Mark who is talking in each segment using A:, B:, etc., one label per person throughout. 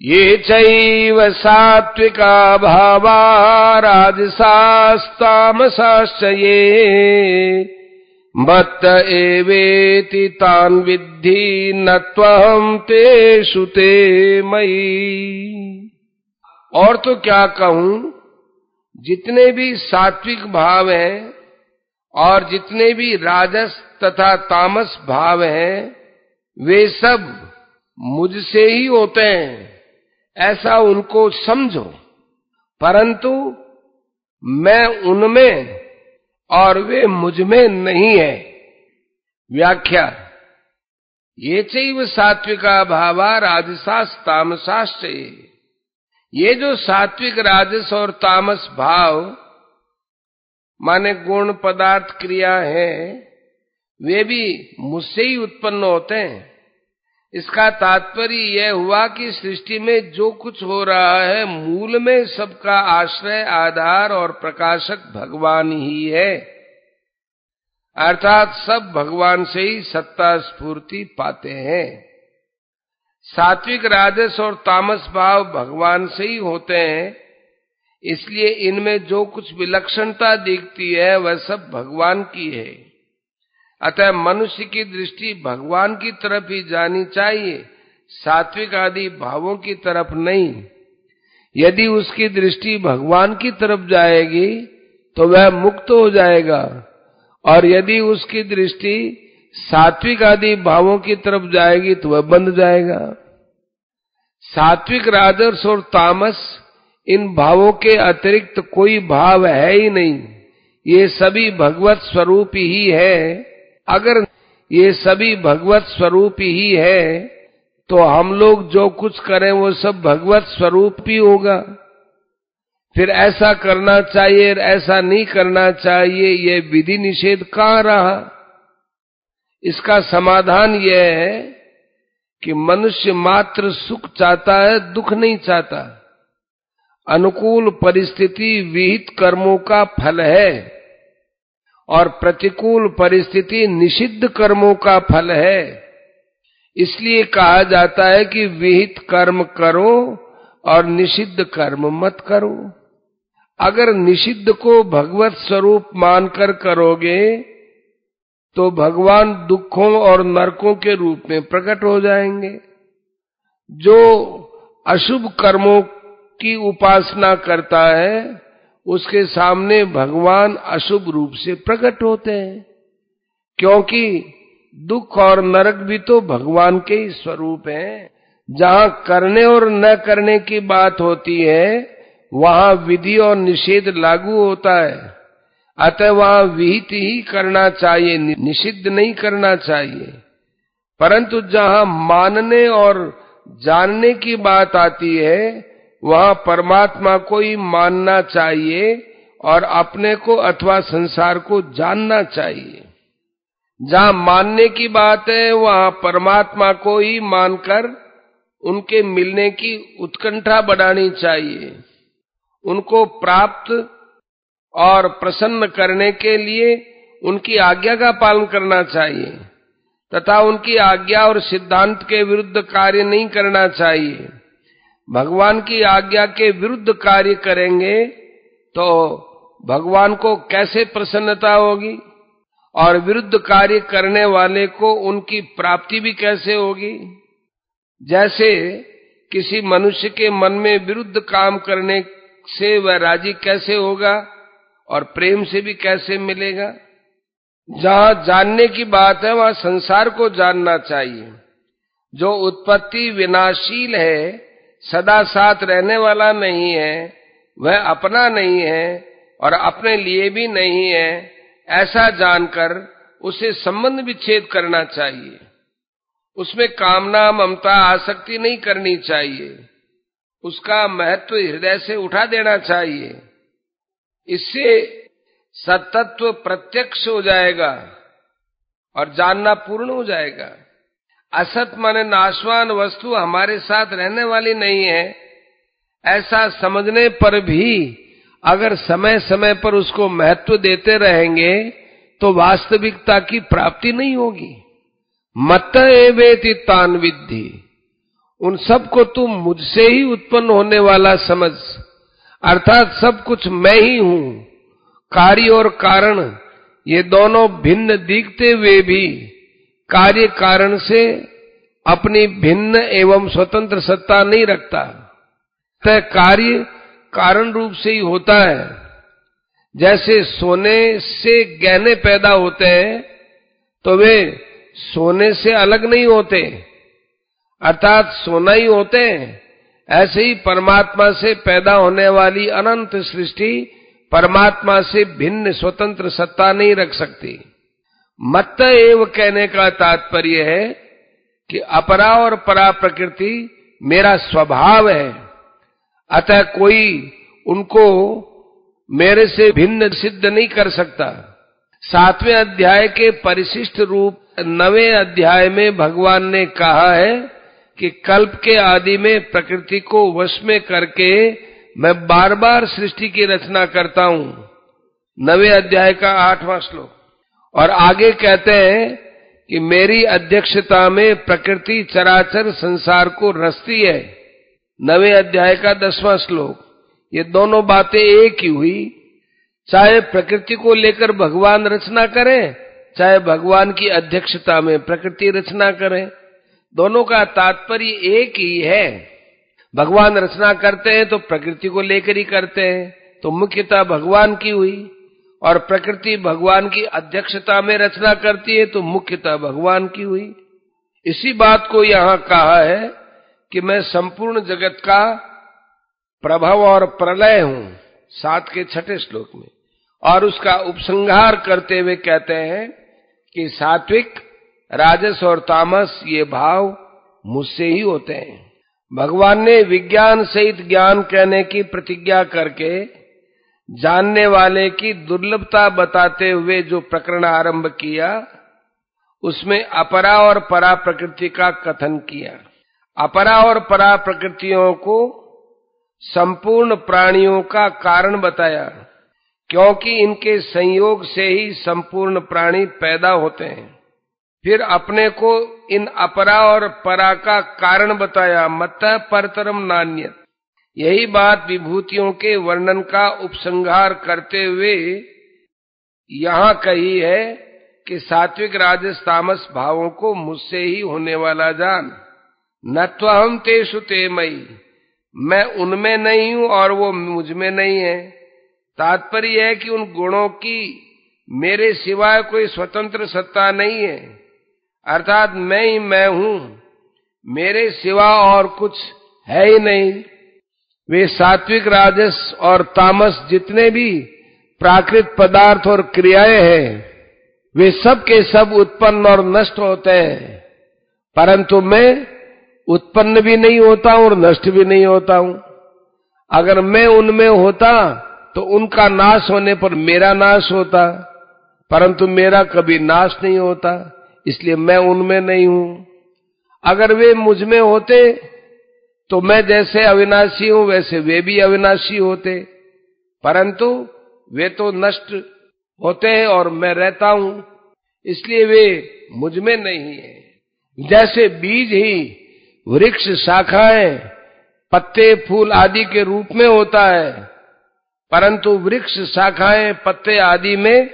A: ये चैव सात्विका भावा राजसास्तामसाश्च ये मत्त एवेति तान् विद्धि न त्वहं तेषु ते मयि। और तो क्या कहूं, जितने भी सात्विक भाव हैं और जितने भी राजस तथा तामस भाव हैं वे सब मुझसे ही होते हैं, ऐसा उनको समझो, परंतु मैं उनमें और वे मुझ में नहीं है। व्याख्या। ये चैव सात्विका भावा राजसास तामसाश्च, ये जो सात्विक राजस और तामस भाव माने गुण पदार्थ क्रिया है वे भी मुझसे ही उत्पन्न होते हैं। इसका तात्पर्य यह हुआ कि सृष्टि में जो कुछ हो रहा है मूल में सबका आश्रय, आधार और प्रकाशक भगवान ही है, अर्थात सब भगवान से ही सत्ता स्फूर्ति पाते हैं। सात्विक राजस और तामस भाव भगवान से ही होते हैं, इसलिए इनमें जो कुछ विलक्षणता दिखती है वह सब भगवान की है। अतः मनुष्य की दृष्टि भगवान की तरफ ही जानी चाहिए, सात्विक आदि भावों की तरफ नहीं। यदि उसकी दृष्टि भगवान की तरफ जाएगी तो वह मुक्त हो जाएगा, और यदि उसकी दृष्टि सात्विक आदि भावों की तरफ जाएगी तो वह बंध जाएगा। सात्विक, राजस और तामस इन भावों के अतिरिक्त कोई भाव है ही नहीं, ये सभी भगवत स्वरूप ही है। अगर ये सभी भगवत स्वरूप ही है तो हम लोग जो कुछ करें वो सब भगवत स्वरूप ही होगा। फिर ऐसा करना चाहिए, ऐसा नहीं करना चाहिए, ये विधि निषेध कहाँ रहा। इसका समाधान यह है कि मनुष्य मात्र सुख चाहता है, दुख नहीं चाहता। अनुकूल परिस्थिति विहित कर्मों का फल है और प्रतिकूल परिस्थिति निषिद्ध कर्मों का फल है। इसलिए कहा जाता है कि विहित कर्म करो और निषिद्ध कर्म मत करो। अगर निषिद्ध को भगवत स्वरूप मानकर करोगे तो भगवान दुखों और नरकों के रूप में प्रकट हो जाएंगे। जो अशुभ कर्मों की उपासना करता है उसके सामने भगवान अशुभ रूप से प्रकट होते हैं, क्योंकि दुख और नरक भी तो भगवान के ही स्वरूप हैं। जहां करने और न करने की बात होती है वहां विधि और निषेध लागू होता है। अतः वहां विहित ही करना चाहिए, निषिद्ध नहीं करना चाहिए। परंतु जहां मानने और जानने की बात आती है वहां परमात्मा को ही मानना चाहिए और अपने को अथवा संसार को जानना चाहिए। जहां मानने की बात है वहां परमात्मा को ही मानकर उनके मिलने की उत्कंठा बढ़ानी चाहिए। उनको प्राप्त और प्रसन्न करने के लिए उनकी आज्ञा का पालन करना चाहिए तथा उनकी आज्ञा और सिद्धांत के विरुद्ध कार्य नहीं करना चाहिए। भगवान की आज्ञा के विरुद्ध कार्य करेंगे तो भगवान को कैसे प्रसन्नता होगी, और विरुद्ध कार्य करने वाले को उनकी प्राप्ति भी कैसे होगी। जैसे किसी मनुष्य के मन में विरुद्ध काम करने से वह राजी कैसे होगा और प्रेम से भी कैसे मिलेगा। जहां जानने की बात है वहां संसार को जानना चाहिए। जो उत्पत्ति विनाशील है, सदा साथ रहने वाला नहीं है, वह अपना नहीं है और अपने लिए भी नहीं है, ऐसा जानकर उसे संबंध विच्छेद करना चाहिए। उसमें कामना, ममता, आसक्ति नहीं करनी चाहिए। उसका महत्व हृदय से उठा देना चाहिए। इससे सतत्व प्रत्यक्ष हो जाएगा और जानना पूर्ण हो जाएगा। असत माने नाशवान वस्तु हमारे साथ रहने वाली नहीं है, ऐसा समझने पर भी अगर समय समय पर उसको महत्व देते रहेंगे तो वास्तविकता की प्राप्ति नहीं होगी। मत्त एवेति तान् विद्धि, उन सब को तू मुझसे ही उत्पन्न होने वाला समझ, अर्थात सब कुछ मैं ही हूं। कार्य और कारण ये दोनों भिन्न दिखते हुए भी कार्य कारण से अपनी भिन्न एवं स्वतंत्र सत्ता नहीं रखता। तय कार्य कारण रूप से ही होता है। जैसे सोने से गहने पैदा होते हैं तो वे सोने से अलग नहीं होते, अर्थात सोना ही होते हैं। ऐसे ही परमात्मा से पैदा होने वाली अनंत सृष्टि परमात्मा से भिन्न स्वतंत्र सत्ता नहीं रख सकती। मत्त एव कहने का तात्पर्य है कि अपरा और परा प्रकृति मेरा स्वभाव है, अतः कोई उनको मेरे से भिन्न सिद्ध नहीं कर सकता। 7वें अध्याय के परिशिष्ट रूप 9वें अध्याय में भगवान ने कहा है कि कल्प के आदि में प्रकृति को वश में करके मैं बार बार सृष्टि की रचना करता हूं। 9वें अध्याय का 8वां श्लोक। और आगे कहते हैं कि मेरी अध्यक्षता में प्रकृति चराचर संसार को रचती है। 9वें अध्याय का 10वां श्लोक। ये दोनों बातें एक ही हुई। चाहे प्रकृति को लेकर भगवान रचना करें, चाहे भगवान की अध्यक्षता में प्रकृति रचना करें, दोनों का तात्पर्य एक ही है। भगवान रचना करते हैं तो प्रकृति को लेकर ही करते हैं, तो मुख्यता भगवान की हुई। और प्रकृति भगवान की अध्यक्षता में रचना करती है तो मुख्यता भगवान की हुई। इसी बात को यहां कहा है कि मैं संपूर्ण जगत का प्रभव और प्रलय हूं, 7 के 6ठे श्लोक में। और उसका उपसंहार करते हुए कहते हैं कि सात्विक, राजस और तामस ये भाव मुझसे ही होते हैं। भगवान ने विज्ञान सहित ज्ञान कहने की प्रतिज्ञा करके जानने वाले की दुर्लभता बताते हुए जो प्रकरण आरंभ किया, उसमें अपरा और परा प्रकृति का कथन किया। अपरा और परा प्रकृतियों को संपूर्ण प्राणियों का कारण बताया, क्योंकि इनके संयोग से ही संपूर्ण प्राणी पैदा होते हैं। फिर अपने को इन अपरा और परा का कारण बताया, मत्तः परतरम नान्यत्। यही बात विभूतियों के वर्णन का उपसंहार करते हुए यहां कही है कि सात्विक, राजस, तामस भावों को मुझसे ही होने वाला जान। न त्वहम तेषु ते मयि, मैं उनमें नहीं हूं और वो मुझ में नहीं है। तात्पर्य है कि उन गुणों की मेरे सिवाय कोई स्वतंत्र सत्ता नहीं है, अर्थात मैं ही मैं हूं, मेरे सिवा और कुछ है ही नहीं। वे सात्विक, राजस और तामस जितने भी प्राकृत पदार्थ और क्रियाएं हैं, वे सब के सब उत्पन्न और नष्ट होते हैं, परंतु मैं उत्पन्न भी नहीं होता हूं और नष्ट भी नहीं होता हूं। अगर मैं उनमें होता तो उनका नाश होने पर मेरा नाश होता, परंतु मेरा कभी नाश नहीं होता, इसलिए मैं उनमें नहीं हूं। अगर वे मुझ में होते तो मैं जैसे अविनाशी हूं वैसे वे भी अविनाशी होते, परंतु वे तो नष्ट होते हैं और मैं रहता हूं, इसलिए वे मुझ में नहीं है। जैसे बीज ही वृक्ष, शाखाएं, पत्ते, फूल आदि के रूप में होता है, परंतु वृक्ष, शाखाएं, पत्ते आदि में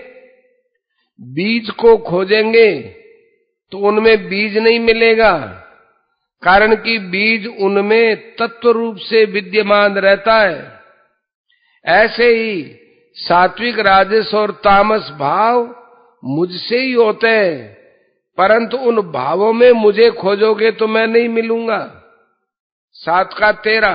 A: बीज को खोजेंगे तो उनमें बीज नहीं मिलेगा, कारण कि बीज उनमें तत्व रूप से विद्यमान रहता है। ऐसे ही सात्विक, राजस और तामस भाव मुझसे ही होते हैं, परंतु उन भावों में मुझे खोजोगे तो मैं नहीं मिलूंगा। 7 का 13।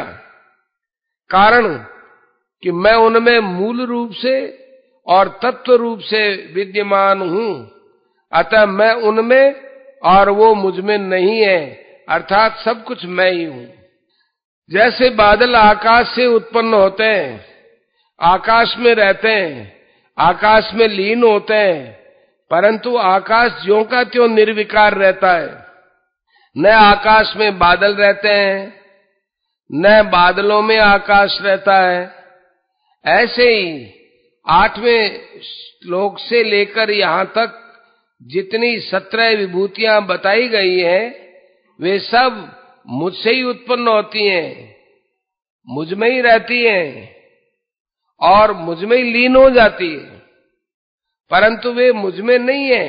A: कारण कि मैं उनमें मूल रूप से और तत्व रूप से विद्यमान हूं, अतः मैं उनमें और वो मुझ में नहीं है, अर्थात सब कुछ मैं ही हूं। जैसे बादल आकाश से उत्पन्न होते हैं, आकाश में रहते हैं, आकाश में लीन होते हैं, परंतु आकाश ज्यों का त्यों निर्विकार रहता है। न आकाश में बादल रहते हैं, न बादलों में आकाश रहता है। ऐसे ही 8वें श्लोक से लेकर यहां तक जितनी 17 विभूतियां बताई गई हैं, वे सब मुझसे ही उत्पन्न होती हैं, मुझ में ही रहती हैं और मुझ में ही लीन हो जाती है, परंतु वे मुझ में नहीं है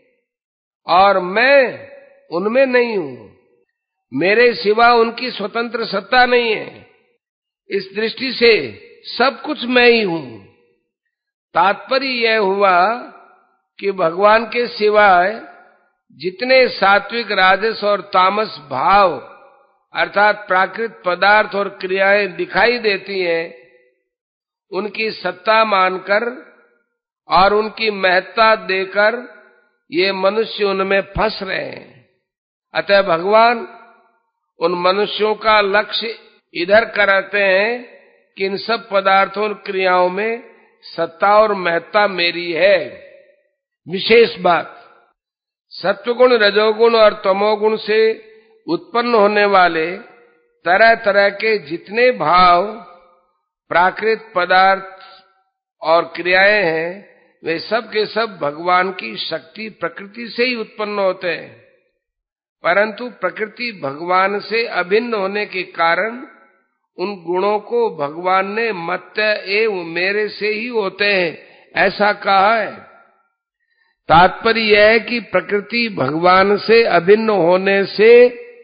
A: और मैं उनमें नहीं हूं। मेरे सिवा उनकी स्वतंत्र सत्ता नहीं है। इस दृष्टि से सब कुछ मैं ही हूं। तात्पर्य यह हुआ कि भगवान के सिवाय जितने सात्विक, राजस और तामस भाव अर्थात प्राकृत पदार्थ और क्रियाएं दिखाई देती हैं, उनकी सत्ता मानकर और उनकी महत्ता देकर ये मनुष्य उनमें फंस रहे हैं। अतः भगवान उन मनुष्यों का लक्ष्य इधर कराते हैं कि इन सब पदार्थों और क्रियाओं में सत्ता और महत्ता मेरी है। विशेष बात, सत्वगुण, रजोगुण और तमोगुण से उत्पन्न होने वाले तरह तरह के जितने भाव, प्राकृत पदार्थ और क्रियाएं हैं, वे सब के सब भगवान की शक्ति प्रकृति से ही उत्पन्न होते हैं। परंतु प्रकृति भगवान से अभिन्न होने के कारण उन गुणों को भगवान ने मत्त एव मेरे से ही होते हैं ऐसा कहा है। तात्पर्य यह है कि प्रकृति भगवान से अभिन्न होने से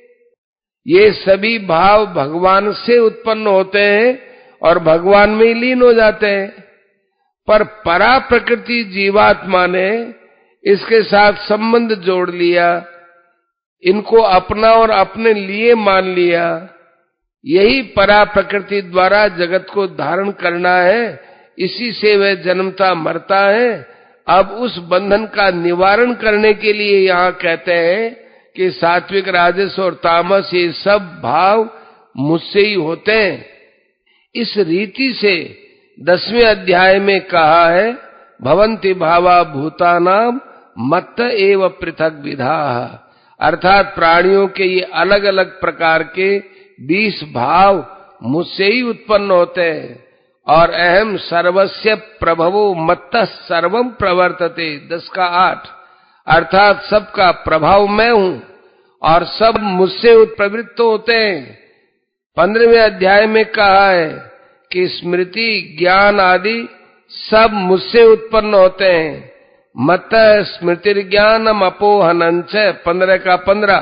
A: ये सभी भाव भगवान से उत्पन्न होते हैं और भगवान में ही लीन हो जाते हैं। पर परा प्रकृति जीवात्मा ने इसके साथ संबंध जोड़ लिया, इनको अपना और अपने लिए मान लिया। यही परा प्रकृति द्वारा जगत को धारण करना है, इसी से वह जन्मता मरता है। अब उस बंधन का निवारण करने के लिए यहाँ कहते हैं कि सात्विक, राजस और तामस ये सब भाव मुझसे ही होते हैं। इस रीति से 10वें अध्याय में कहा है, भवन्ति भावा भूतानाम मत्त एव पृथक विधाः, अर्थात प्राणियों के ये अलग अलग प्रकार के 20 भाव मुझसे ही उत्पन्न होते हैं। और अहम सर्वस्य प्रभवो मत्तः सर्वम प्रवर्तते 10 का 8, अर्थात सबका प्रभाव मैं हूं और सब मुझसे प्रवृत्त होते हैं। 15वें अध्याय में कहा है कि स्मृति, ज्ञान आदि सब मुझसे उत्पन्न होते हैं। मत स्मृतिर्ज्ञानम अपोहनंच 15 का 15।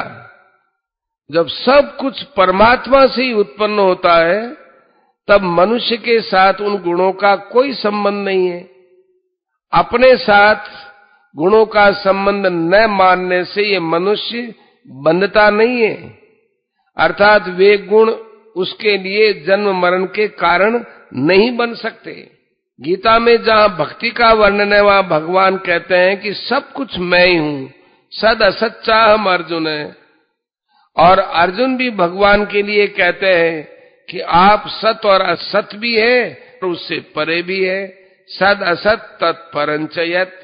A: जब सब कुछ परमात्मा से ही उत्पन्न होता है, तब मनुष्य के साथ उन गुणों का कोई संबंध नहीं है। अपने साथ गुणों का संबंध न मानने से ये मनुष्य बंधता नहीं है, अर्थात वे गुण उसके लिए जन्म मरण के कारण नहीं बन सकते। गीता में जहां भक्ति का वर्णन है, वहां भगवान कहते हैं कि सब कुछ मैं ही हूं, सद असत चाहम अर्जुन है। और अर्जुन भी भगवान के लिए कहते हैं कि आप सत और असत भी है और उससे परे भी है। सद असत तत्परंच यत्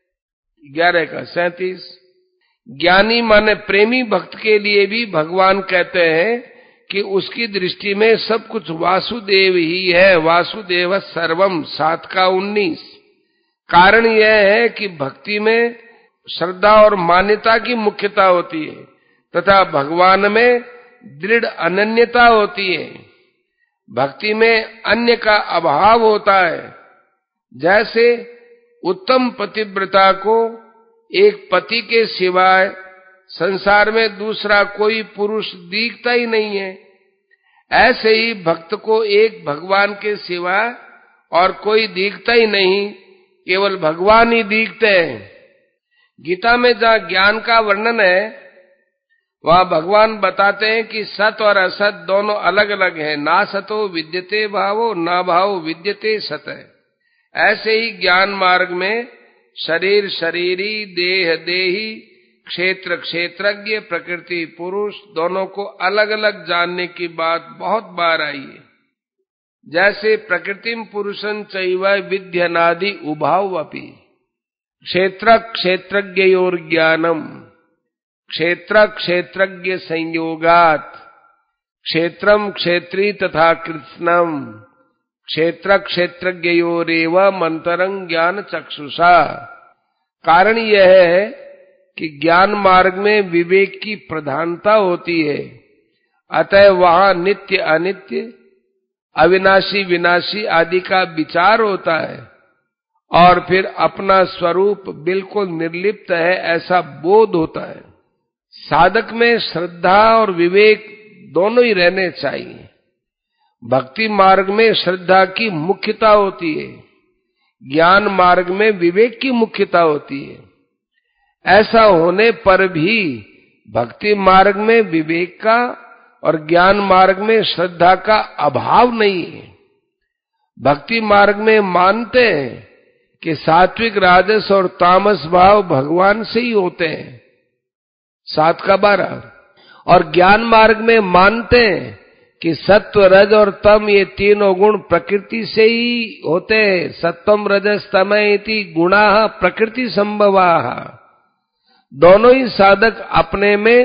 A: 11 का 37। ज्ञानी माने प्रेमी भक्त के लिए भी भगवान कहते हैं कि उसकी दृष्टि में सब कुछ वासुदेव ही है। वासुदेव सर्वम 7 का 19। कारण यह है कि भक्ति में श्रद्धा और मान्यता की मुख्यता होती है तथा भगवान में दृढ़ अनन्यता होती है। भक्ति में अन्य का अभाव होता है। जैसे उत्तम पतिव्रता को एक पति के सिवाय संसार में दूसरा कोई पुरुष दिखता ही नहीं है, ऐसे ही भक्त को एक भगवान के सिवा और कोई दिखता ही नहीं, केवल भगवान ही दिखते हैं। गीता में जहां ज्ञान का वर्णन है, वहां भगवान बताते हैं कि सत और असत दोनों अलग अलग हैं। ना सतो विद्यते भावो, ना भावो विद्यते सत है। ऐसे ही ज्ञान मार्ग में शरीर शरीरी, देह देही, क्षेत्र क्षेत्रज्ञ, प्रकृति पुरुष दोनों को अलग अलग जानने की बात बहुत बार आई है। जैसे प्रकृतिम पुरुषं चैव विद्यनादि उभावपि क्षेत्र क्षेत्रज्ञयोर ज्ञानम क्षेत्र क्षेत्रज्ञ संयोगात क्षेत्रम क्षेत्री तथा कृत्स्नम क्षेत्र क्षेत्रज्ञयोरेव मंतरं ज्ञान चक्षुषा। कारण यह है कि ज्ञान मार्ग में विवेक की प्रधानता होती है, अतः वहां नित्य अनित्य, अविनाशी विनाशी आदि का विचार होता है और फिर अपना स्वरूप बिल्कुल निर्लिप्त है ऐसा बोध होता है। साधक में श्रद्धा और विवेक दोनों ही रहने चाहिए। भक्ति मार्ग में श्रद्धा की मुख्यता होती है, ज्ञान मार्ग में विवेक की मुख्यता होती है। ऐसा होने पर भी भक्ति मार्ग में विवेक का और ज्ञान मार्ग में श्रद्धा का अभाव नहीं है। भक्ति मार्ग में मानते हैं कि सात्विक, राजस और तामस भाव भगवान से ही होते हैं, 7 का 12। और ज्ञान मार्ग में मानते हैं कि सत्व, रज और तम ये तीनों गुण प्रकृति से ही होते हैं। सत्वम रजस तमः इति गुणाः प्रकृति संभवाः। दोनों ही साधक अपने में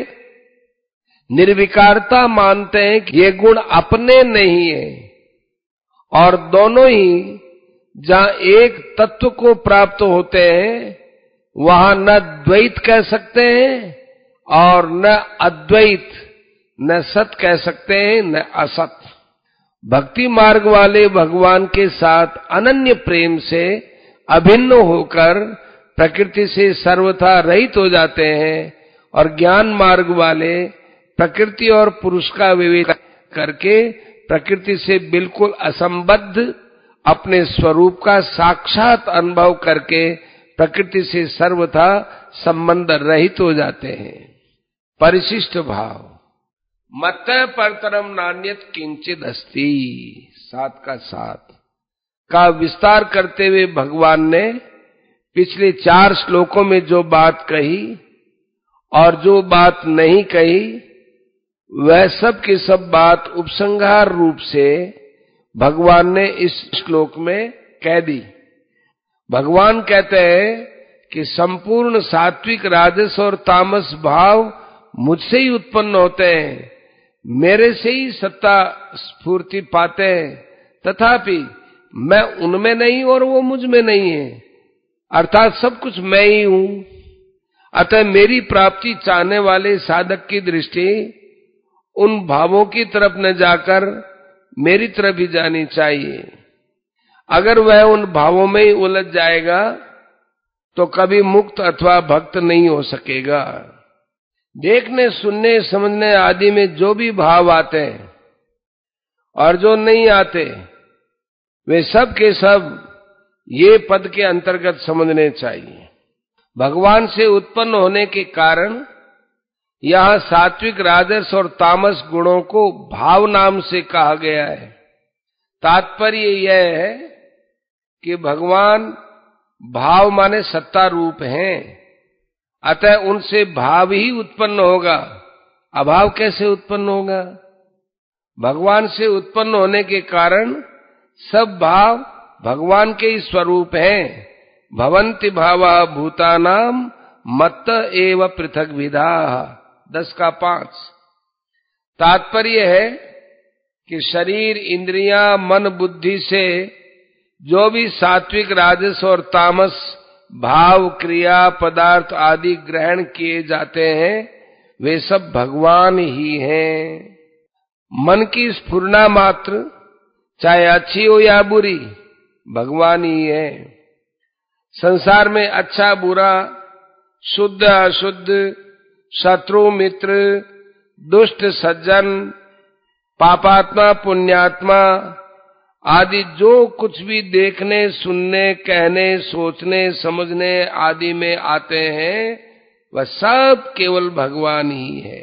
A: निर्विकारता मानते हैं कि ये गुण अपने नहीं है, और दोनों ही जहां एक तत्व को प्राप्त होते हैं वहां न द्वैत कह सकते हैं और न अद्वैत, न सत कह सकते हैं न असत। भक्ति मार्ग वाले भगवान के साथ अनन्य प्रेम से अभिन्न होकर प्रकृति से सर्वथा रहित हो जाते हैं, और ज्ञान मार्ग वाले प्रकृति और पुरुष का विवेक करके प्रकृति से बिल्कुल असंबद्ध अपने स्वरूप का साक्षात अनुभव करके प्रकृति से सर्वथा संबंध रहित हो जाते हैं। परिशिष्ट भाव। मत परतरम नान्यत किंचिद अस्ति, 7 का 7 का विस्तार करते हुए भगवान ने पिछले 4 श्लोकों में जो बात कही और जो बात नहीं कही, वह सब की सब बात उपसंहार रूप से भगवान ने इस श्लोक में कह दी। भगवान कहते हैं कि संपूर्ण सात्विक, राजस और तामस भाव मुझसे ही उत्पन्न होते हैं, मेरे से ही सत्ता स्फूर्ति पाते हैं, तथापि मैं उनमें नहीं और वो मुझ में नहीं है, अर्थात सब कुछ मैं ही हूं। अतः मेरी प्राप्ति चाहने वाले साधक की दृष्टि उन भावों की तरफ न जाकर मेरी तरफ ही जानी चाहिए। अगर वह उन भावों में ही उलझ जाएगा तो कभी मुक्त अथवा भक्त नहीं हो सकेगा। देखने, सुनने, समझने आदि में जो भी भाव आते हैं और जो नहीं आते, वे सब के सब ये पद के अंतर्गत समझने चाहिए। भगवान से उत्पन्न होने के कारण यहां सात्विक, राजस और तामस गुणों को भाव नाम से कहा गया है। तात्पर्य यह है कि भगवान भाव माने सत्ता रूप हैं, अतः उनसे भाव ही उत्पन्न होगा। अभाव कैसे उत्पन्न होगा? भगवान से उत्पन्न होने के कारण सब भाव भगवान के ही स्वरूप हैं। भवन्ति भावा भूतानाम मत्त एव पृथक विधाः, 10 का 5। तात्पर्य है कि शरीर, इंद्रियां, मन, बुद्धि से जो भी सात्विक, राजस और तामस भाव, क्रिया, पदार्थ आदि ग्रहण किए जाते हैं, वे सब भगवान ही हैं। मन की स्फुरना मात्र, चाहे अच्छी हो या बुरी, भगवान ही है। संसार में अच्छा बुरा, शुद्ध अशुद्ध, शत्रु मित्र, दुष्ट सज्जन, पापात्मा पुण्यात्मा आदि जो कुछ भी देखने, सुनने, कहने, सोचने, समझने आदि में आते हैं, वह सब केवल भगवान ही है।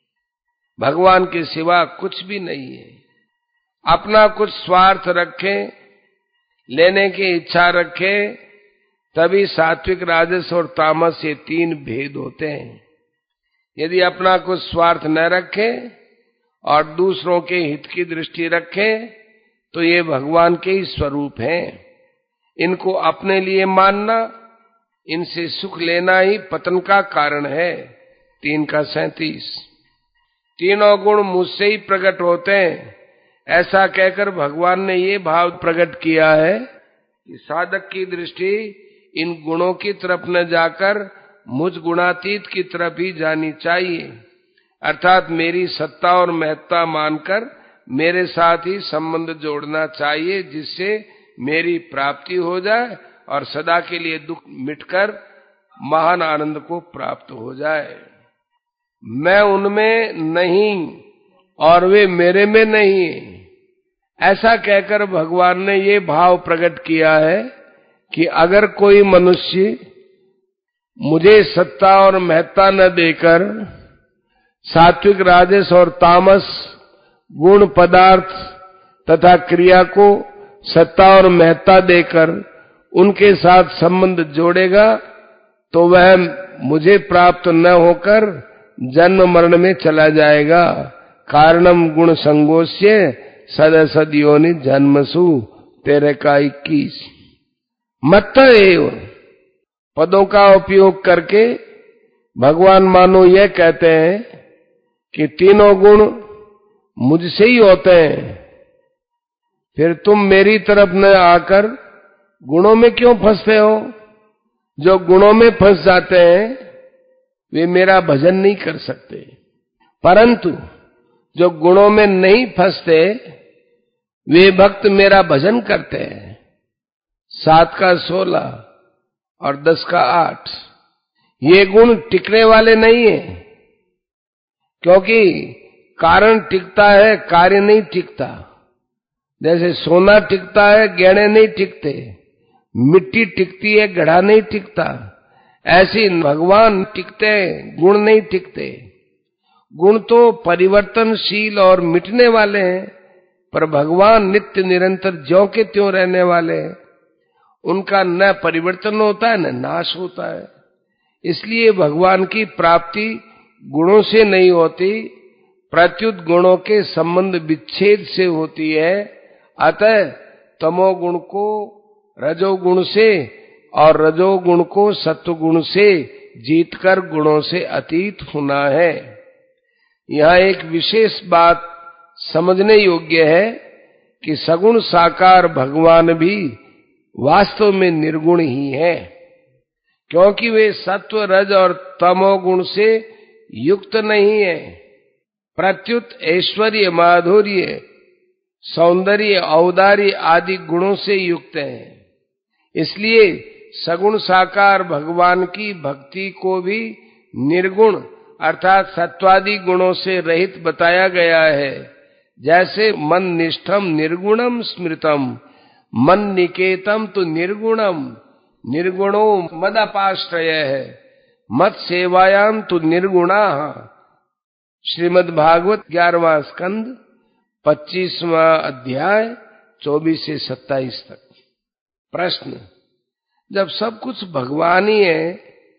A: भगवान के सिवा कुछ भी नहीं है। अपना कुछ स्वार्थ रखे, लेने की इच्छा रखे, तभी सात्विक, राजस और तामस ये 3 भेद होते हैं। यदि अपना कुछ स्वार्थ न रखे और दूसरों के हित की दृष्टि रखे तो ये भगवान के ही स्वरूप हैं। इनको अपने लिए मानना, इनसे सुख लेना ही पतन का कारण है। 3 का 37। तीनों गुण मुझसे ही प्रकट होते हैं, ऐसा कहकर भगवान ने ये भाव प्रकट किया है कि साधक की दृष्टि इन गुणों की तरफ न जाकर मुझ गुणातीत की तरफ ही जानी चाहिए। अर्थात मेरी सत्ता और महत्ता मानकर मेरे साथ ही संबंध जोड़ना चाहिए, जिससे मेरी प्राप्ति हो जाए और सदा के लिए दुख मिटकर महान आनंद को प्राप्त हो जाए। मैं उनमें नहीं और वे मेरे में नहीं, ऐसा कहकर भगवान ने ये भाव प्रकट किया है कि अगर कोई मनुष्य मुझे सत्ता और महत्ता न देकर सात्विक, राजस और तामस गुण, पदार्थ तथा क्रिया को सत्ता और महत्ता देकर उनके साथ संबंध जोड़ेगा तो वह मुझे प्राप्त न होकर जन्म मरण में चला जाएगा। कारणम गुण संगोष्य सदसद योनि जन्मसु 13 का 21। मत्त एव पदों का उपयोग करके भगवान मानो यह कहते हैं कि तीनों गुण मुझसे ही होते हैं, फिर तुम मेरी तरफ न आकर गुणों में क्यों फंसते हो? जो गुणों में फंस जाते हैं वे मेरा भजन नहीं कर सकते, परंतु जो गुणों में नहीं फंसते वे भक्त मेरा भजन करते हैं। 7 का 16 और 10 का 8। ये गुण टिकने वाले नहीं है, क्योंकि कारण टिकता है, कार्य नहीं टिकता। जैसे सोना टिकता है, गहने नहीं टिकते, मिट्टी टिकती है, घड़ा नहीं टिकता, ऐसी भगवान टिकते हैं, गुण नहीं टिकते। गुण तो परिवर्तनशील और मिटने वाले हैं, पर भगवान नित्य निरंतर ज्यों के त्यों रहने वाले हैं। उनका न परिवर्तन होता है न नाश होता है। इसलिए भगवान की प्राप्ति गुणों से नहीं होती, प्रत्युत गुणों के संबंध विच्छेद से होती है। अतः तमोगुण को रजोगुण से और रजोगुण को सत्वगुण से जीतकर गुणों से अतीत होना है। यहाँ एक विशेष बात समझने योग्य है कि सगुण साकार भगवान भी वास्तव में निर्गुण ही है, क्योंकि वे सत्व, रज और तमोगुण से युक्त नहीं है। प्रत्युत ऐश्वर्य, माधुर्य, सौंदर्य, औदार्य आदि गुणों से युक्त हैं। इसलिए सगुण साकार भगवान की भक्ति को भी निर्गुण अर्थात सत्वादि गुणों से रहित बताया गया है। जैसे मन निष्ठम निर्गुणम स्मृतम, मन निकेतम तो निर्गुणम, निर्गुणो मदपाश्रय है, मत सेवायाम तो निर्गुणा। श्रीमद् भागवत 11वां स्कंद 25वां अध्याय 24 से 27 तक। प्रश्न: जब सब कुछ भगवान ही है,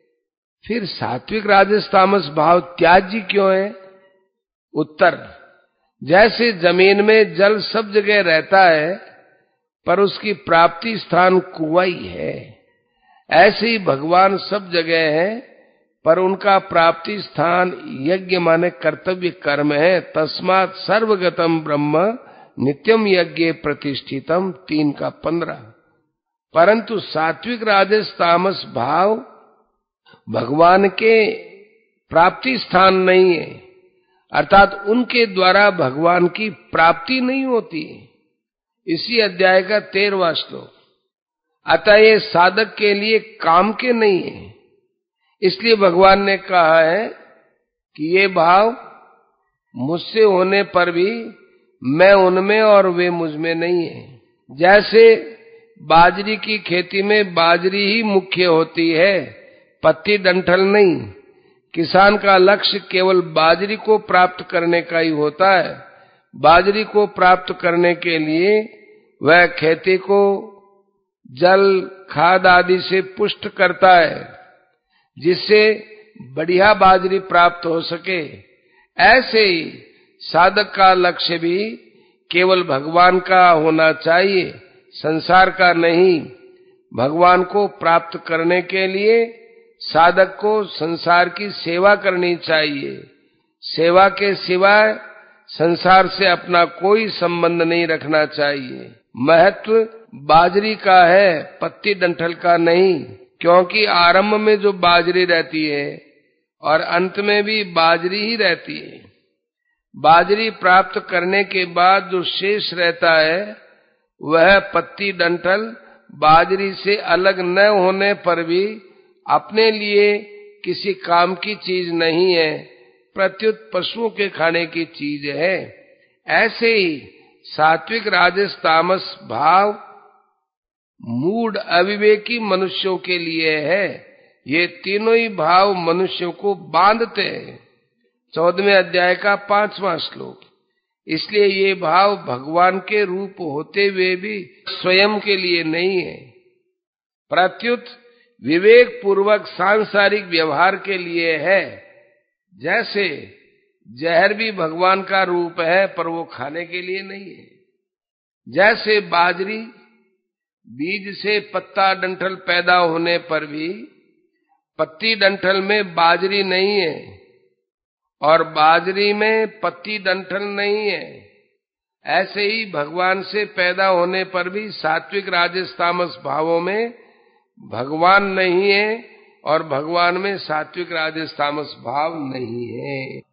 A: फिर सात्विक, राजस, तामस भाव त्याज्य क्यों है? उत्तर: जैसे जमीन में जल सब जगह रहता है पर उसकी प्राप्ति स्थान कुआं ही है, ऐसे ही भगवान सब जगह है पर उनका प्राप्ति स्थान यज्ञ माने कर्तव्य कर्म है। तस्मात् सर्वगतम ब्रह्म नित्यम यज्ञ प्रतिष्ठितम 3 का 15। परंतु सात्विक, राजस, तामस भाव भगवान के प्राप्ति स्थान नहीं है, अर्थात उनके द्वारा भगवान की प्राप्ति नहीं होती। इसी अध्याय का 13वां श्लोक। अतः ये साधक के लिए काम के नहीं है। इसलिए भगवान ने कहा है कि ये भाव मुझसे होने पर भी मैं उनमें और वे मुझ में नहीं है। जैसे बाजरी की खेती में बाजरी ही मुख्य होती है, पत्ती डंठल नहीं। किसान का लक्ष्य केवल बाजरी को प्राप्त करने का ही होता है। बाजरी को प्राप्त करने के लिए वह खेती को जल, खाद आदि से पुष्ट करता है, जिससे बढ़िया बाजरी प्राप्त हो सके। ऐसे ही साधक का लक्ष्य भी केवल भगवान का होना चाहिए, संसार का नहीं। भगवान को प्राप्त करने के लिए साधक को संसार की सेवा करनी चाहिए। सेवा के सिवाय संसार से अपना कोई संबंध नहीं रखना चाहिए। महत्व बाजरी का है, पत्ती डंठल का नहीं, क्योंकि आरंभ में जो बाजरी रहती है और अंत में भी बाजरी ही रहती है। बाजरी प्राप्त करने के बाद जो शेष रहता है वह पत्ती डंठल बाजरी से अलग न होने पर भी अपने लिए किसी काम की चीज नहीं है, प्रत्युत पशुओं के खाने की चीज है। ऐसे ही सात्विक राजस तामस भाव मूढ़ अविवेकी मनुष्यों के लिए है। ये तीनों ही भाव मनुष्यों को बांधते हैं। 14वें अध्याय का 5वां श्लोक। इसलिए ये भाव भगवान के रूप होते हुए भी स्वयं के लिए नहीं है, प्रत्युत विवेक पूर्वक सांसारिक व्यवहार के लिए है। जैसे जहर भी भगवान का रूप है पर वो खाने के लिए नहीं है। जैसे बाजरी बीज से पत्ता डंठल पैदा होने पर भी पत्ती डंठल में बाजरी नहीं है और बाजरी में पत्ती डंठल नहीं है, ऐसे ही भगवान से पैदा होने पर भी सात्विक राजस तामस भावों में भगवान नहीं है और भगवान में सात्विक राजस तामस भाव नहीं है।